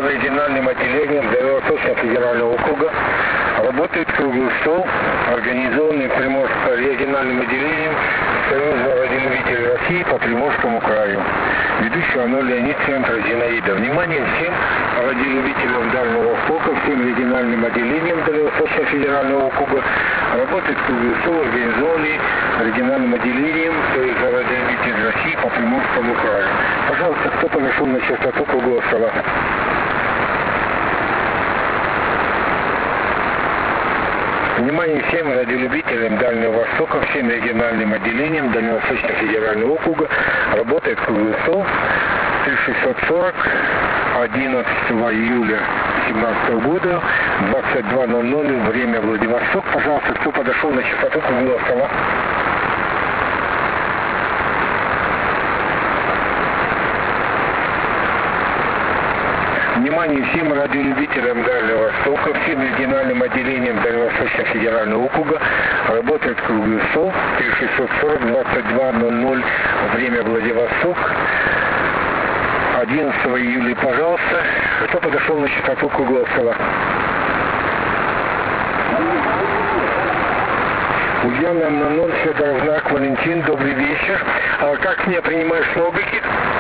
всем региональным отделениям Дальневосточного федерального округа работает круглый стол, организованный Приморским региональным отделением Союза радиолюбителей России по Приморскому краю. Ведущий Анатолий Леонид, центр Зинаида. Внимание всем радиолюбителям Дальнего Востока, всем региональным отделениям Дальневосточного федерального округа. Работает круглый стол, организованный региональным отделением Союза радиолюбителей России по Приморскому краю. Пожалуйста, кто подошел на частоту круглого стола? Внимание всем радиолюбителям Дальнего Востока, всем региональным отделениям Дальневосточного федерального округа. Работает круглый стол 3640 11 июля 2017 года, 22:00, время Владивосток. Пожалуйста, кто подошел на частоту круглого стола? Внимание всем радиолюбителям Дальнего Востока, всем региональным отделениям Дальневосточного федерального округа. Работает круглый стол 3640 22:00, время Владивосток, 11 июля. Пожалуйста, кто подошел на частоту круглого стола? Ульяна на 0, Федоров знак, Валентин, добрый вечер. А как меня принимаешь с логики?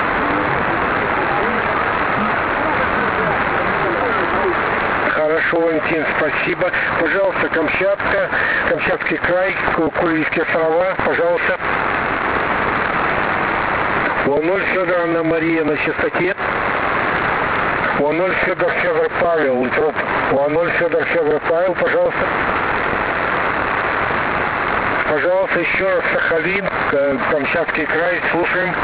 Хорошо, Валентин, спасибо. Пожалуйста, Камчатка, Камчатский край, Курильские острова, пожалуйста. Луноль Федоровна Мария на частоте. Луноль Федор Павел, Утроп. Луноль Федор Павел, пожалуйста. Пожалуйста, еще раз Сахалин, Камчатский край, слушаем.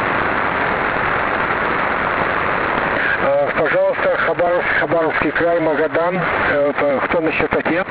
Пожалуйста, Хабаровский край, Магадан, кто на частоте?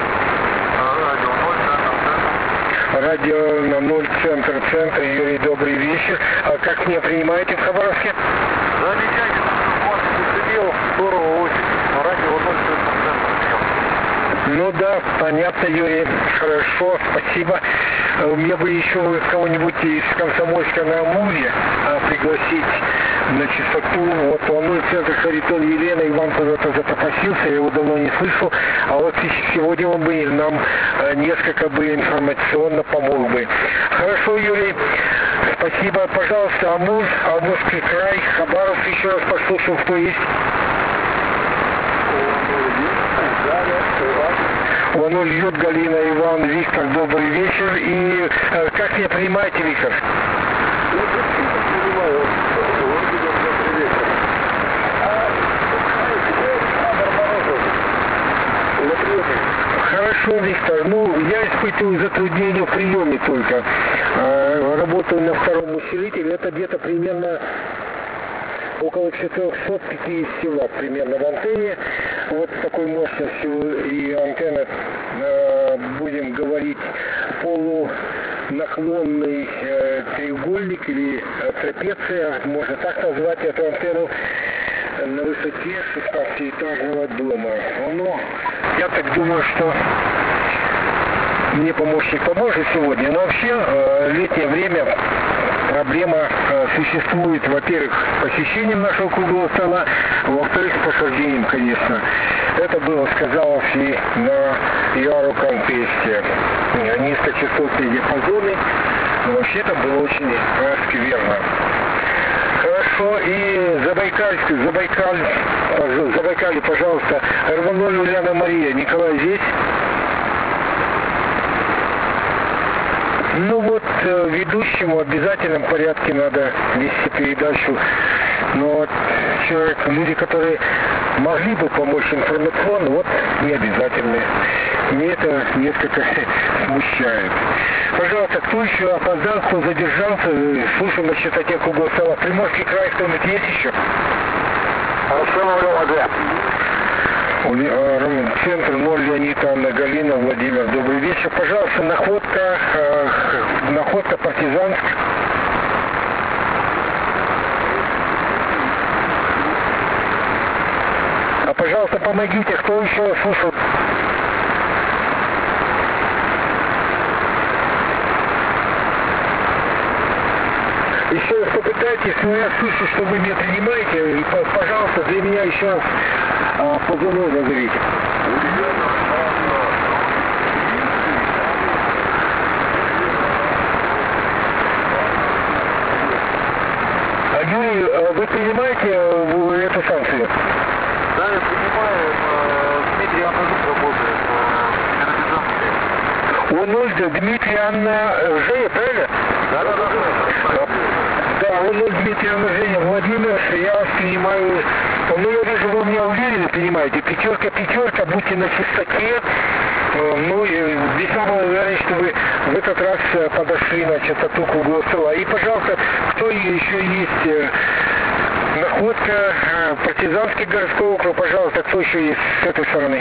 Радио на 0, центр, Юрий, добрый вечер. А как меня принимаете в Хабаровске? Замечательно, вот, посидел, здорово очень, радио 0, центр. Ну да, понятно, Юрий, хорошо, спасибо. Мне бы еще кого-нибудь из Комсомольска на Амуре пригласить на частоту. Вот волной центр Харитон Елена, Иван куда-то запропастился, я его давно не слышал. А вот сегодня он бы нам несколько бы информационно помог бы. Хорошо, Юрий, спасибо. Пожалуйста, Амур, Амурский край, Хабаровск, еще раз послушаем, кто есть. Вано льет, Галина, Иван, Виктор, добрый вечер. И как меня принимаете, Виктор? Хорошо, Виктор. Ну, я испытываю затруднения в приеме только. Работаю на втором усилителе. Это где-то примерно около 450 ватт примерно в антенне. Вот с такой мощностью. И антенна, будем говорить, полунаклонный треугольник или трапеция, можно так назвать эту антенну, на высоте 16-этажного дома. Но я так думаю, что мне помощник поможет сегодня. Но вообще летнее время проблема существует, во-первых, с посещением нашего круглого стола, во-вторых, с посаждением, конечно. Это было сказалось и на Яру-контесте. Низкочастотные диапазоны, но вообще это было очень скверно. Хорошо, и Забайкалье, пожалуйста, РВ0 Ульяна Мария, Николай здесь? Ну вот, ведущему в обязательном порядке надо вести передачу. Но вот люди, которые могли бы помочь информационно, вот не обязательно. Мне это несколько смущает. Пожалуйста, кто еще опоздал, кто задержался, слушаем на частоте круглого стола. Приморский край, кто-нибудь есть еще? Центр 0, Леонид, Анна, Галина, Владимир, добрый вечер. Пожалуйста, находка Партизанск. А пожалуйста, помогите, кто еще слушает? Еще раз попытайтесь, но я слышу, что вы меня принимаете. И, пожалуйста, для меня меня еще раз позывной назовите. Юрий, вы принимаете эту санкцию? Да, я принимаю. Дмитрий Аннажук работает в Он Дмитрий Анна Женя, правильно? Да. Да, он Дмитрий Анна Женя Владимир, я вас принимаю. Ну, я вижу, вы меня уверенно принимаете. Пятерка, будьте на чистоте. Ну, и весьма благодарен, что вы в этот раз подошли на частоту круглого стола. И, пожалуйста, кто еще есть находка, партизанский городской округ, пожалуйста, кто еще есть с этой стороны?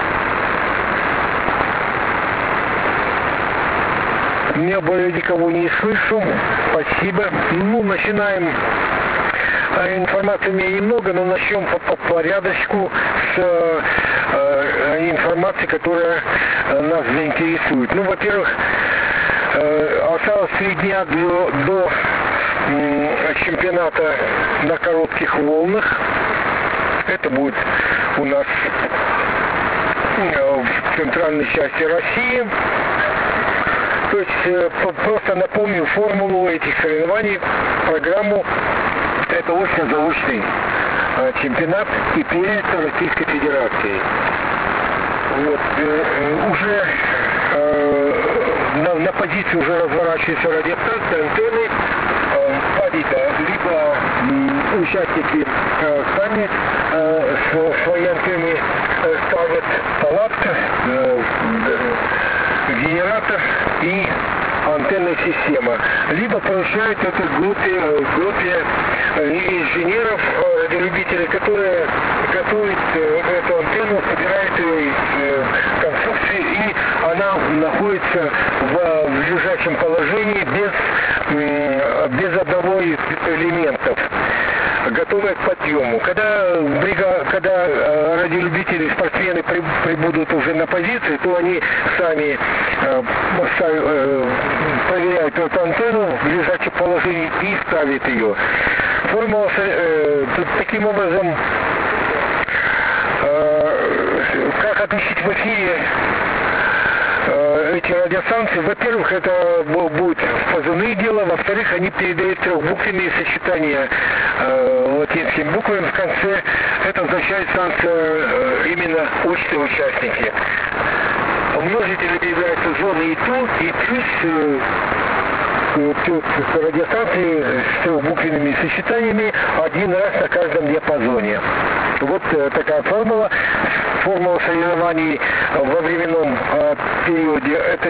Я более никого не слышу. Спасибо. Ну, начинаем. Информации у меня немного, но начнем по порядочку с информации, которая нас заинтересует. Ну, во-первых, осталось 3 дня до чемпионата на коротких волнах. Это будет у нас в центральной части России. То есть, просто напомню формулу этих соревнований, программу. Это очно-заочный чемпионат и первенство Российской Федерации. Вот, уже на позиции уже разворачиваются радиостанции, антенны. Либо участники сами свои антенны ставят, палатка, генератор и антенная система. Либо поручают это группе инженеров, радиолюбителей, которые готовят эту антенну, собирают ее из конструкции, и она находится в лежачем положении без одного из элементов, готовая к подъему. Когда радиолюбители, спортсмены прибудут уже на позиции, то они сами проверяют эту антенну в лежачем положении и ставят ее. Формула таким образом, как отличить в эфире эти радиостанции, во-первых, это будет позывные дела, во-вторых, они передают трехбуквенные сочетания латинскими буквами в конце. Это означает станция именно очные участники. Множители являются зоны и плюс радиостанции с трехбуквенными сочетаниями один раз на каждом диапазоне. Вот такая формула. Формула соревнований во временном периоде это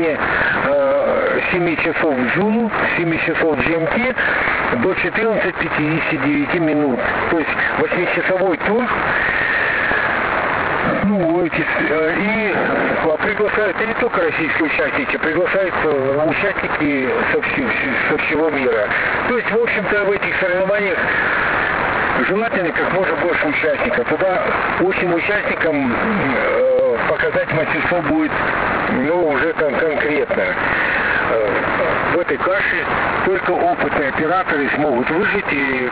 7 часов Зулу, 7 часов GMT до 14:59 минут. То есть 8-часовой тур. Ну, и приглашают, и не только российские участники, приглашаются участники со всего мира. То есть, в общем-то, в этих соревнованиях желательно как можно больше участников. Тогда очень участникам показать мастерство будет, уже конкретно. В этой каше только опытные операторы смогут выжать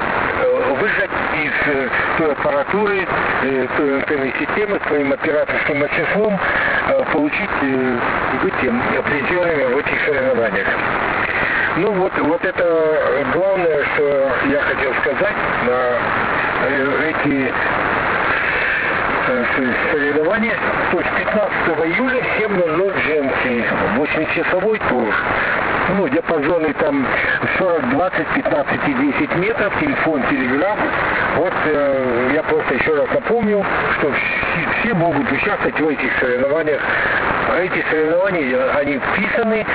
из той аппаратуры, той антенной системы, своим операторским мастерством получить быть призерами в этих соревнованиях. Ну вот это главное, что я хотел сказать на эти соревнования. То есть 15 июля 7:00 GMT, 8-часовой тур. Ну, диапазоны там 40-20, 15-10 метров, телефон, телеграф. Вот я просто еще раз напомню, что все могут участвовать в этих соревнованиях. Эти соревнования, они вписаны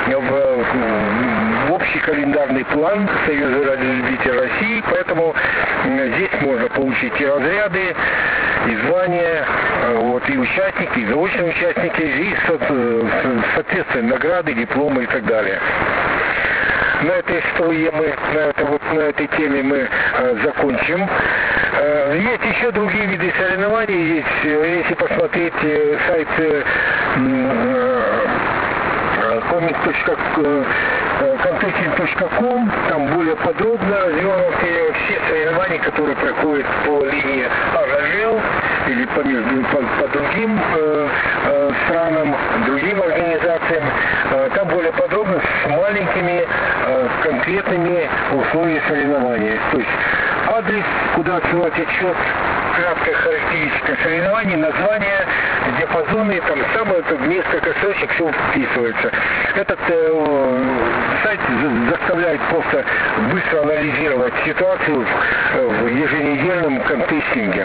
в общий календарный план Союза радиолюбителей России, поэтому здесь можно получить и разряды, и звания, и участники, и заочные участники, и соответственно награды, дипломы и так далее. На этой струе на этой теме мы закончим. Есть еще другие виды соревнований. Если посмотреть сайт contesting.com, там более подробно развернуты все соревнования, которые проходят по линии АЖЛ или по другим странам, другим организациям. Там более подробно с маленькими конкретными условиями соревнования. То есть адрес, куда отсылать отчет, краткая характеристика соревнований, название, диапазоны, там самое несколько строчек все вписывается. Этот сайт заставляет просто быстро анализировать ситуацию в еженедельном контестинге.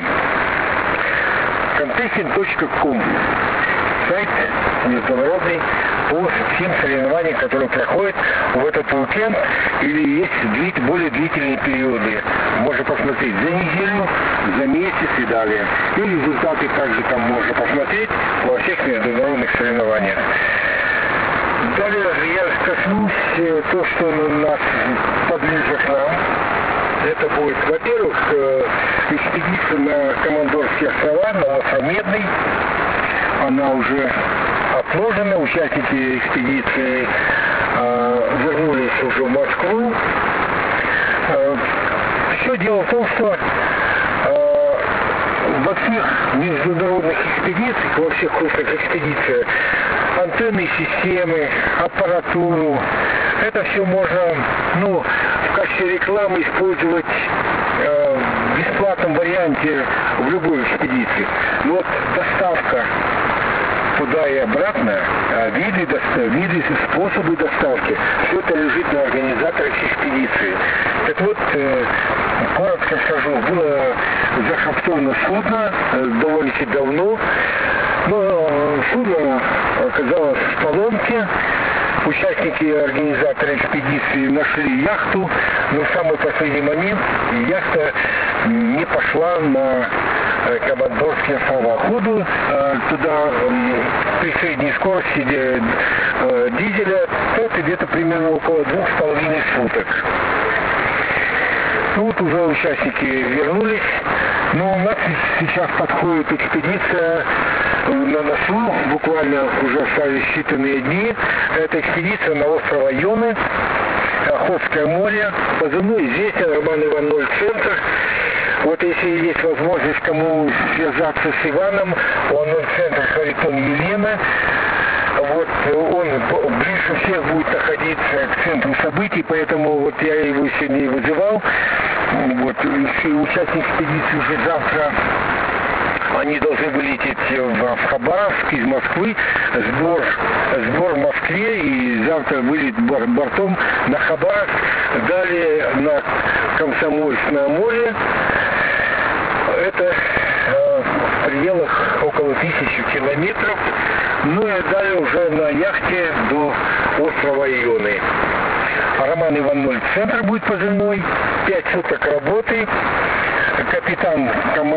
Contesting.com сайт международный по всем соревнованиям, которые проходят в этот уикенд или есть более длительные периоды. Можно посмотреть за неделю, за месяц и далее. И результаты также там можно посмотреть во всех международных соревнованиях. Далее я коснусь то, что нас поближе к нам. Это будет, во-первых, экспедиция на Командорские острова, на остров Медный. Она уже отложена, участники экспедиции вернулись уже в Москву. Все дело в том, что во всех международных экспедициях, во всех крупных экспедициях, антенные системы, аппаратуру, это все можно, в качестве рекламы использовать в бесплатном варианте в любой экспедиции. Но вот доставка туда и обратно, виды, способы доставки, все это лежит на организаторах экспедиции. Так вот, коротко скажу, было захвачено судно довольно-таки давно, но судно оказалось в поломке. Участники организатора экспедиции нашли яхту, но в самый последний момент яхта не пошла на Командорские острова. Ходу туда при средней скорости дизеля это где-то примерно около 2,5 суток. Вот уже участники вернулись, но у нас сейчас подходит экспедиция на носу, буквально уже остались считанные дни. Это экспедиция на остров Айоны, Охотское море, позывной известен, Роман Иванович Центр. Вот если есть возможность кому связаться с Иваном, он центр Харитон Елена. Вот он ближе всех будет находиться к центру событий, поэтому вот я его сегодня и вызывал. Вот участники экспедиции уже завтра. Они должны вылететь в Хабаровск из Москвы, сбор в Москве, и завтра вылет бортом на Хабаровск, далее на Комсомольск-на море. Это в пределах около 1000 километров. Ну и далее уже на яхте до острова Айоны. Роман Иванович Центр будет позывной, 5 суток работы. Капитан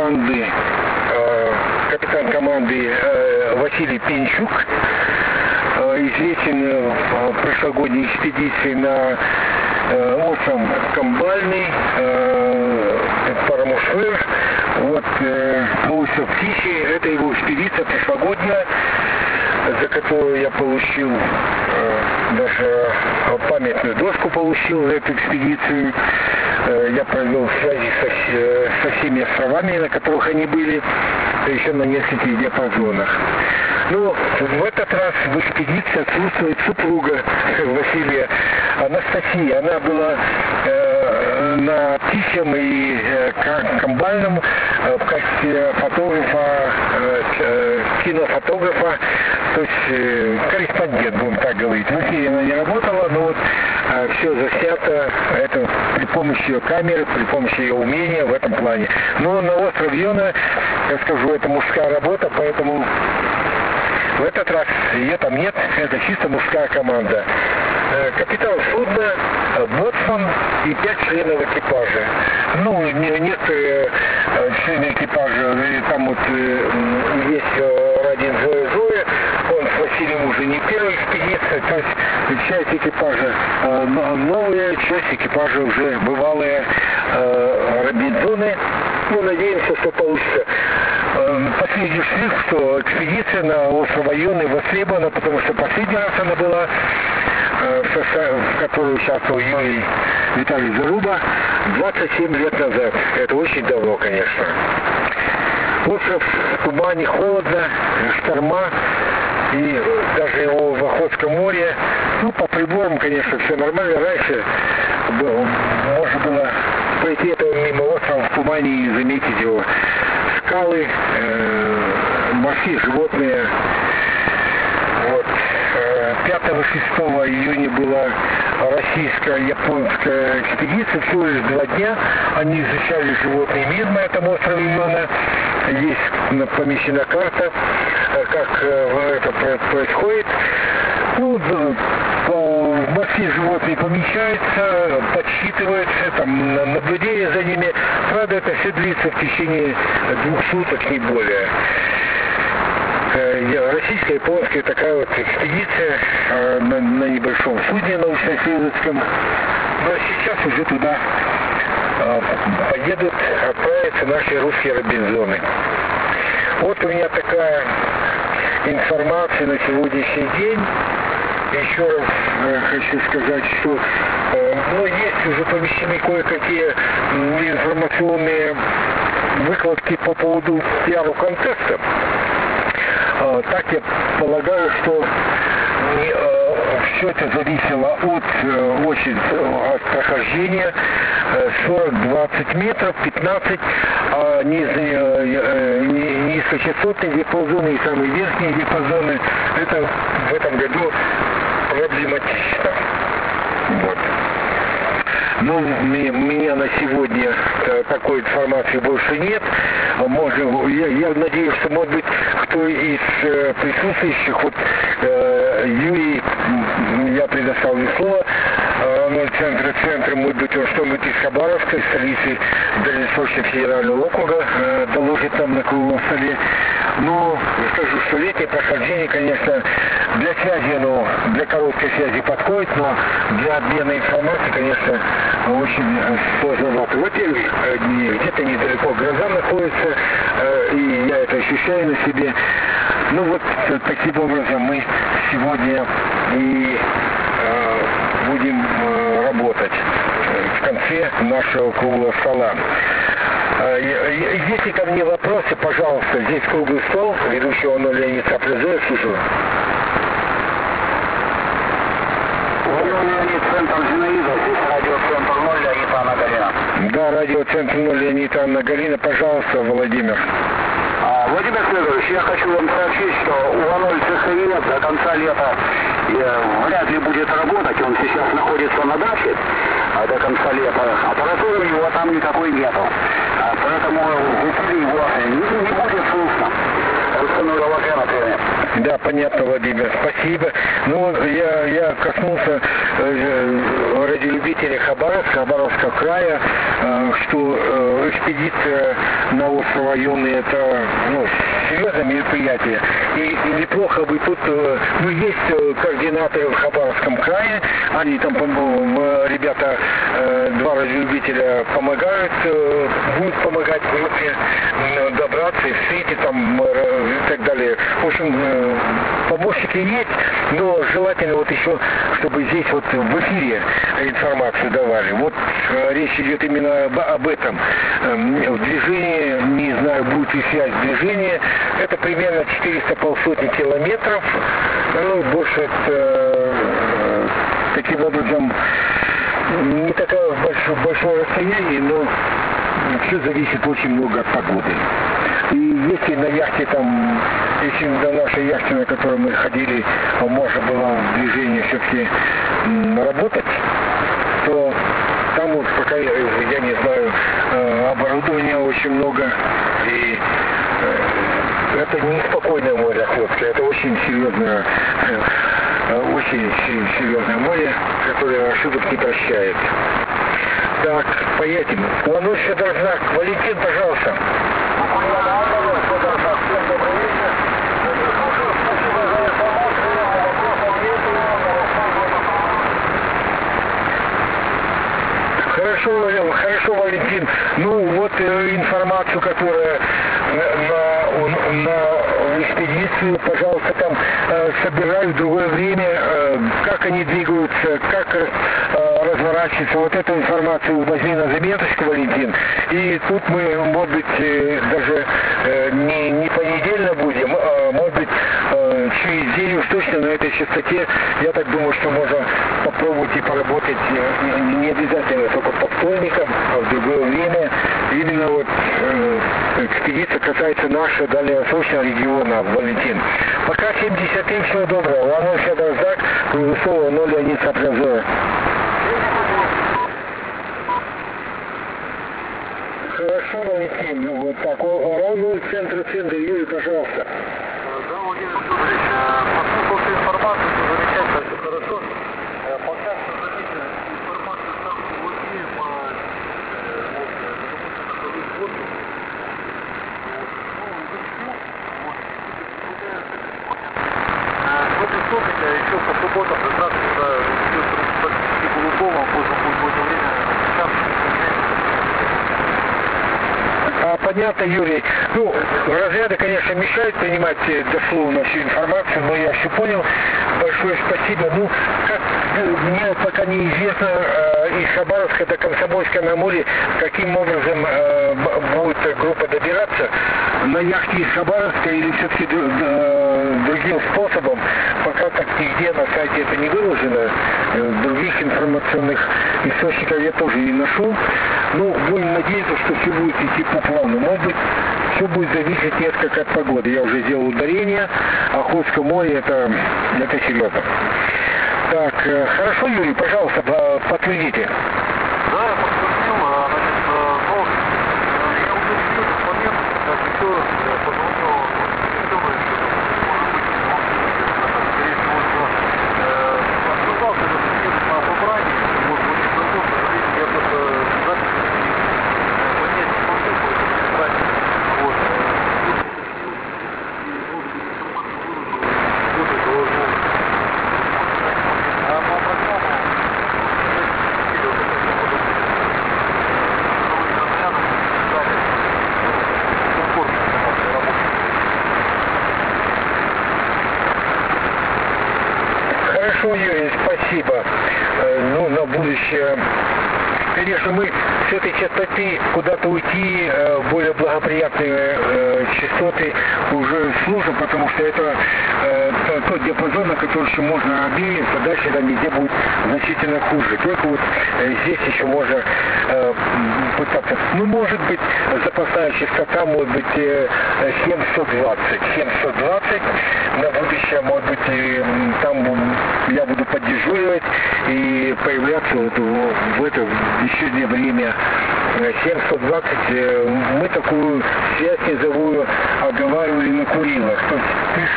команды Василий Пинчук, известен в прошлогодней экспедиции на остров Камбальный, Парамушвыр, вот остров Тихий, это его экспедиция прошлогодняя, за которую я получил даже памятную доску получил за эту экспедицию. Я провел связи со всеми островами, на которых они были, еще на нескольких диапазонах. Но в этот раз в экспедиции отсутствует супруга Василия, Анастасия. Она была на Тихом и Камбальном в качестве фотографа, кинофотографа, то есть корреспондент, будем так говорить. В эфире она не работала, но вот все заснято это при помощи ее камеры, при помощи ее умения в этом плане. Но на остров Йона, я скажу, это мужская работа, поэтому в этот раз ее там нет, это чисто мужская команда. Капитан судна, боцман и 5 членов экипажа. Некоторые члены экипажа, там вот есть один Зоя, он с Василием уже не первая экспедиция, то есть часть экипажа новая, часть экипажа уже бывалые Робинзоны. Надеемся, что получится. последний штрих, что экспедиция на остров Айоны востребована, потому что последний раз она была, в которой участвовал Юрий Витальевич Заруба, 27 лет назад. Это очень давно, конечно. Остров в тумане, холодно, шторма, и даже его в Охотском море, ну, по приборам, конечно, все нормально. Раньше можно было пройти этого мимо острова в тумане и заметить его скалы, морские животные. Вот. 5-6 июня была российско-японская экспедиция, всего лишь 2 дня. Они изучали животный мир на этом острове Айона. Есть помещена карта, как это происходит. Ну, морские животные помещаются, подсчитываются, там наблюдение за ними. Правда, это все длится в течение 2 суток, не более. Российская, японская такая вот экспедиция на небольшом судне научно-исследовательском. Но сейчас уже туда поедут, отправятся наши русские робинзоны. Вот у меня такая информация на сегодняшний день. Еще раз хочу сказать, что есть уже помещены кое-какие информационные выкладки по поводу пиар-контеста. Так я полагаю, что все это зависело от прохождения 40-20 метров, 15, а низкочастотные диапазоны и самые верхние диапазоны, это в этом году проблематично. Вот. Ну, у меня на сегодня такой информации больше нет. Я надеюсь, что, может быть, кто из присутствующих, вот Юрий, я предоставлю слово, центр, может быть, он что-нибудь из Хабаровска, из столицы Дальневосточного федерального округа, доложит нам на круглом столе. Но скажу, что летнее прохождение, конечно, для связи, для короткой связи подходит, но для обмена информацией, конечно, очень сложновато. Во-первых, где-то недалеко гроза находится, и я это ощущаю на себе. Ну вот, таким образом мы сегодня и будем работать в конце нашего круглого стола. Если ко мне вопросы, пожалуйста, здесь круглый стол, ведущего Леонид Цаплезоев, слушаю. Центр Зинаида, здесь радиоцентр 0, Леонид Анна Галина. Да, радиоцентр 0, Леонид Анна Галина, пожалуйста, Владимир. Владимир Федорович, я хочу вам сообщить, что У-0 ЦХИ до конца лета вряд ли будет работать. Он сейчас находится на даче до конца лета. Аппаратуры его там никакой нету. Поэтому в эфире его не будет слышно. Да, понятно, Владимир, спасибо. Ну, я коснулся радиолюбителей Хабаровского края, что экспедиция на остров Айоны — это серьезное мероприятие. И неплохо бы тут, есть координаторы в Хабаровском крае, они там, ребята, 2 радиолюбителя помогают, будут помогать группе добраться и встретить там и так далее. В общем, помощники есть, но желательно вот еще, чтобы здесь вот в эфире информацию давали. Вот речь идет именно об этом. В движении, не знаю, будет ли связь движения, это примерно 400-500 километров. Больше таким образом не такое большое расстояние, но все зависит очень много от погоды. И если на яхте если на нашей яхте, на которой мы ходили, можно было в движении все-таки работать, то там вот пока, я не знаю, оборудования очень много, и это не спокойное море Охотское, это очень серьезное море, которое ошибок не прощает. Так, поедем. Ланусь Федорзнак. Валентин, пожалуйста. Хорошо, Валентин. Ну, вот информацию, которая на на экспедицию, пожалуйста, там собирай в другое время, как они двигаются, как разворачиваются. Вот эту информацию возьми на заметочку, Валентин. И тут мы, может быть, даже не понедельно будем, а может быть, через неделю уж точно на этой частоте. Я так думаю, что можно попробовать и поработать не обязательно только по вторникам, а в другое время. Именно вот экспедиция касается нашего дальневосточного региона, Валентин. Пока 73, всего доброго. Ладно, Федор Здак, Круглесова, 0 Леонид Сапрязова. Хорошо, Валентин, вот так. Ровно центр, Юрий, пожалуйста. Да, Владимир Федорович, послушал информацию, все замечательно, все хорошо. Пока, что заметил, информацию там сложнее по воду. Сегодня вторник, а еще по субботам как раз, когда идет практически голубого, можно будет в это время Понятно, Юрий. Ну, разряды, конечно, мешают принимать дословно всю информацию, но я все понял. Большое спасибо. Ну, как мне пока неизвестно, из Хабаровска до Комсомольска на Амуре, каким образом будет группа добираться, на яхте из Хабаровска или все-таки другим способом, пока так нигде на сайте это не выложено, других информационных источников я тоже не нашел. Ну, будем надеяться, что все будет идти по плану. Может быть, все будет зависеть несколько от погоды. Я уже сделал ударение, Охотское море это серьезно. Так, хорошо, Юрий, пожалуйста, подтвердите. Да, я подтвердил, значит, ну, я уже видел этот момент, как еще раз позвонил, может быть, скорее всего, обсуждался этот момент на собрании, вот, очень давно, к сожалению, я просто запись поднять не могу, поэтому не знаю, вот, Хорошо, Юрий, спасибо. Ну, на будущее. Конечно, мы с этой частоты куда-то уйти в более благоприятные частоты уже служим, потому что это тот диапазон, на который еще можно обеяться, дальше там везде будет значительно хуже. Только вот здесь еще можно пытаться. Ну, может быть, запасная частота может быть 720. 720 на будущее, может быть, там я буду поддежуривать и появляться вот в это вечернее время. 720 мы такую связь низовую оговаривали на Курилах. То есть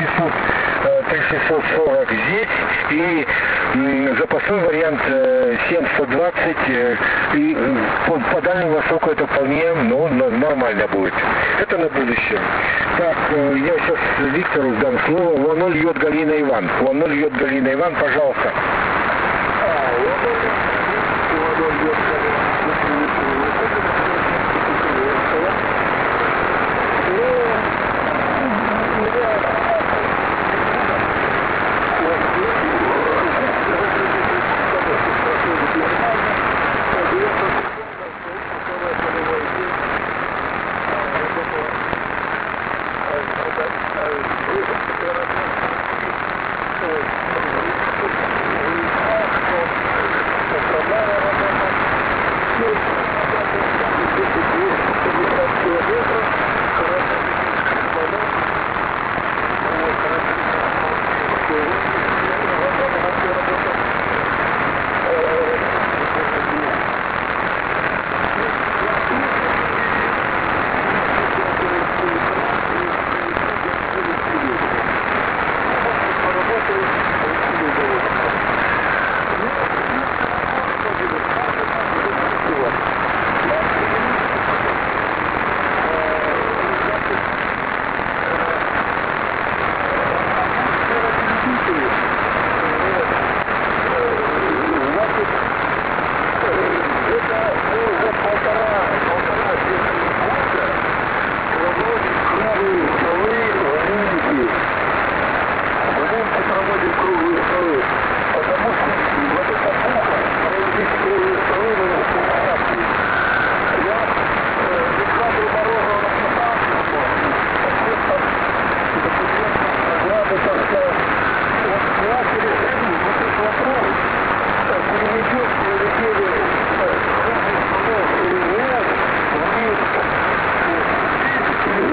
3640 здесь и запасной вариант 720 и по Дальнему Востоку это вполне нормально будет. Это на будущее. Так, я сейчас Виктору сдам слово. Вон льет Галина Иван. Вон льет Галина Иван, пожалуйста.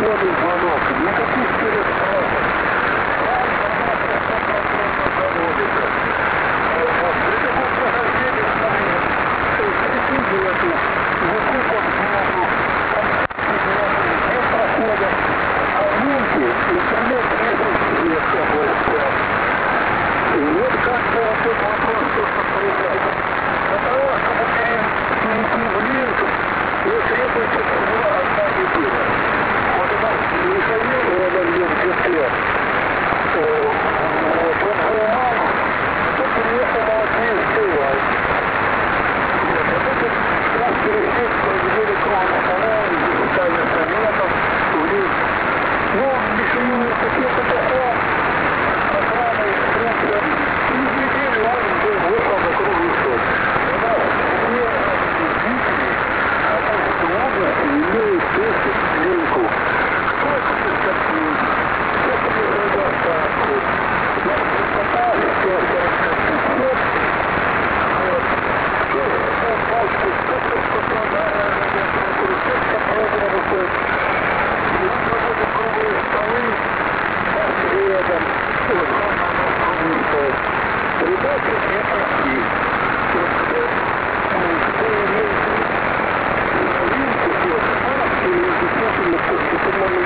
телефонный звонок. Никаких перестройок. Вот как-то вот этот вопрос просто появляется. Для того, чтобы перейти в ленту, ей требуется всего одна неделя. Вот это Михаил, он в Москве, он занимал, тут приехал молодые стрелы. Вот это раз пересечь проведение кровного канала, специальных советов, вниз. Ну, Михаил не хотел такого. Охрана, инструкция. Через неделю он уже выехал на круглый срок. У нас все жители, а также области имеют 10 линку. Кто это скопил? Кто это недостатки? Я попытался все рассказать. Вот. Что пачку, кто-то попадает, кто-то попробует. И он проводит круглые столы по средам. Ребята не пошли. Кто имеет новинку, или действительно, по-моему,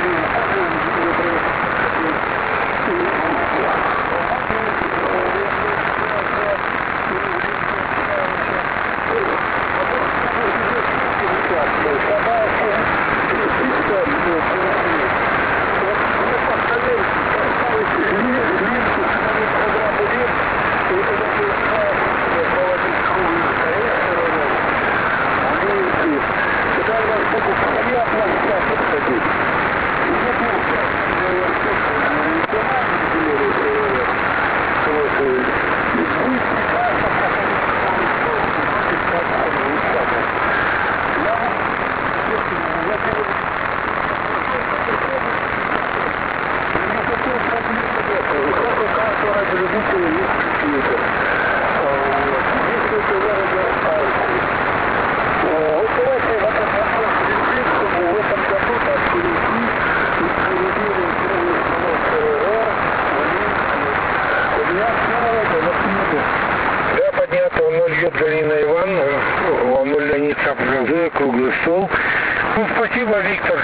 круглый стол. Ну, спасибо, Виктор.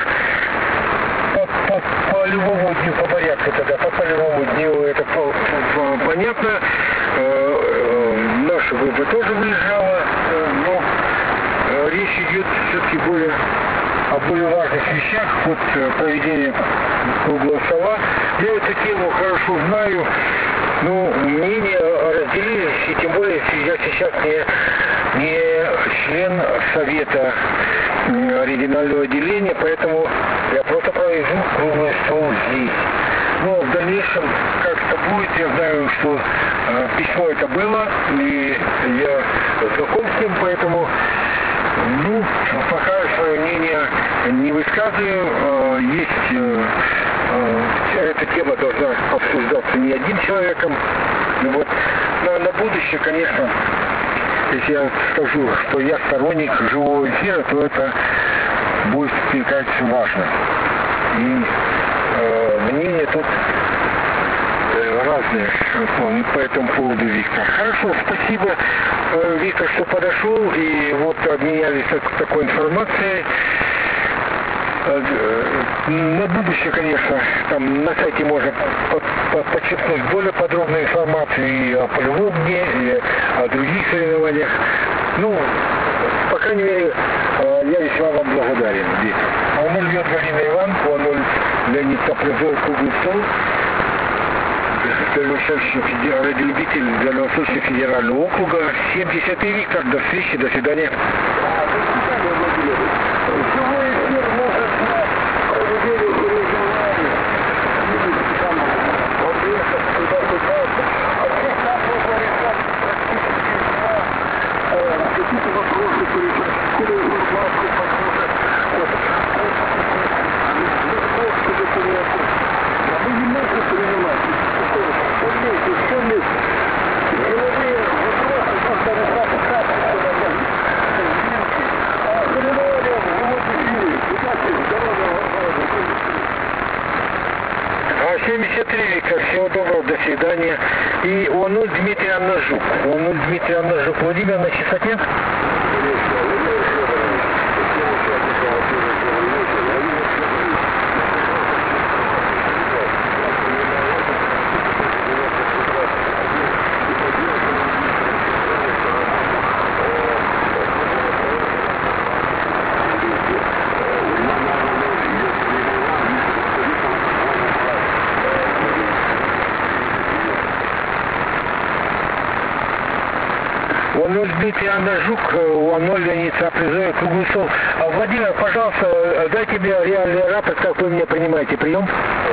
По любому дню, по порядку тогда, по любому дню это понятно. Наша группа тоже выезжала, но речь идет все-таки о более важных вещах, вот проведение круглого стола. Я эту тему хорошо знаю, но мнения разделились, и тем более я сейчас не член совета регионального отделения, поэтому я просто проведу круглый стол здесь. Но в дальнейшем как это будет, я знаю, что письмо это было, и я знаком с ним, поэтому пока свое мнение не высказываю. Эта тема должна обсуждаться не одним человеком. Вот. Но на будущее, конечно, если я скажу, что я сторонник живого эфира, то это будет, мне кажется, важно. И мнения тут разные по этому поводу, Виктор. Хорошо, спасибо, Виктор, что подошел, и вот обменялись такой информацией. На будущее, конечно, там на сайте можно подчеркнуть более подробную информацию и о полевом дне, и о других соревнованиях. По крайней мере, я весьма вам благодарен, Виктор. А0 льет Галина Иван, А0 Леонид Капризов, круглый стол. Радиолюбитель Дальневосточного федерального округа. 70-й Виктор. До встречи, до свидания. Живой эфир может знать проведение соревнований. Там объектов туда-сюда. А всех нам нужно решать какие-то вопросы, какую информацию послушать. А мы не можем принимать. Деловые вопросы нужно решать как-то. Всего доброго, до свидания. И ОНУ Дмитрий Аннажук. ОНУ Дмитрий Аннажук. Владимир на частоте? ОНУ Дмитрий Аннажук, ОНУ Леонид Цаплезоев, Круглусов. Владимир, пожалуйста, дайте мне реальный рапорт, как вы меня принимаете. Прием.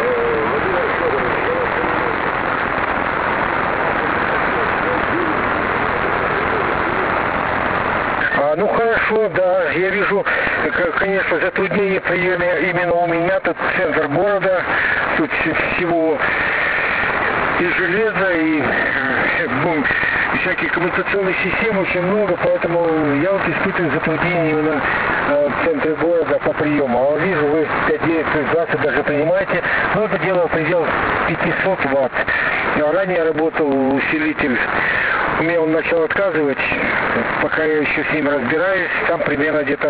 Ну хорошо, да, я вижу, конечно, затруднение в приеме именно у меня, тут центр города, тут всего и железа, и всяких коммуникационных систем очень много, поэтому я вот испытываю затруднение именно в центре города по приему. А вижу, вы 5-9-20 даже принимаете, но это дело в пределах 500 ватт. Ранее работал усилитель, у меня он начал отказывать, пока я еще с ним разбираюсь, там примерно где-то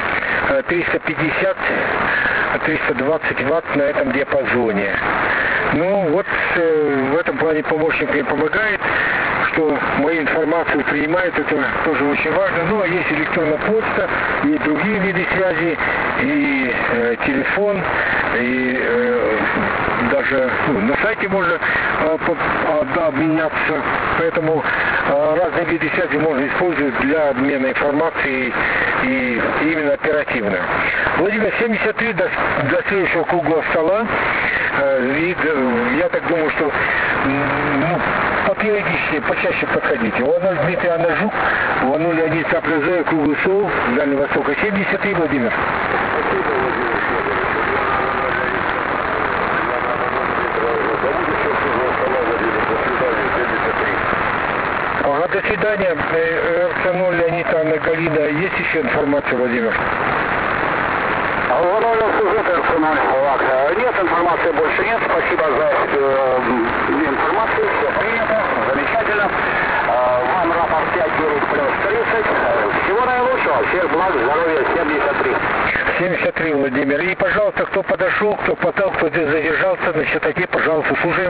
350-320 ватт на этом диапазоне. Ну вот в этом плане помощник мне помогает, что мою информацию принимает, это тоже очень важно. Ну а есть электронная почта, и другие виды связи, и телефон, и даже на сайте можно обменяться. Поэтому разные виды связи можно использовать для обмена информацией и именно оперативно. Владимир, 73 до следующего круглого стола. Я так думаю, что попериодичнее, почаще подходите. ОНУ Дмитрий Аннажук, ОНУ Леонид Цаплезоев, Круглый Стол, Дальнего Востока 73, Владимир. Ага, до свидания. РЦ-0 Леонид Анна Галина. Есть еще информация, Владимир? Нет, информации больше нет. Спасибо за информацию. Все принято. Замечательно. Вам рапорт 5-9+30. Всего наилучшего. Всех благ, здоровья. 73. 73, Владимир. И, пожалуйста, кто подошел, кто потал, кто здесь задержался, на частоте, пожалуйста, слушаем.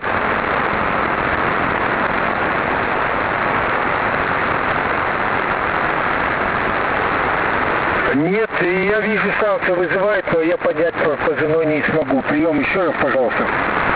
Нет, я вижу, станция вызывает, но я поднять позывной не смогу. Прием еще раз, пожалуйста.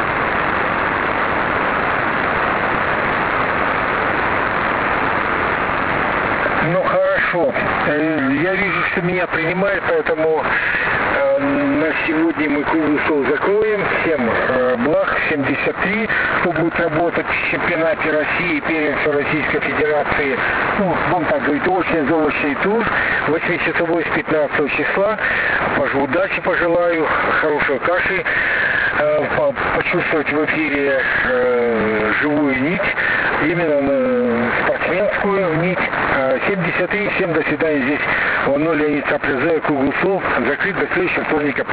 Ну хорошо. Я вижу, что меня принимают, поэтому на сегодня мы круглый стол закроем. Всем благ, 73, кто будет работать в чемпионате России, первенство Российской Федерации, ну, будем так говорить, очный-заочный тур, 8-часовой с 15 числа. Удачи пожелаю, хорошей каши, почувствовать в эфире живую нить, именно спортсменскую нить. 73, всем до свидания, здесь ОНУ Леонид Цаплезоев, Круглый Стол, закрыт до следующего вторника.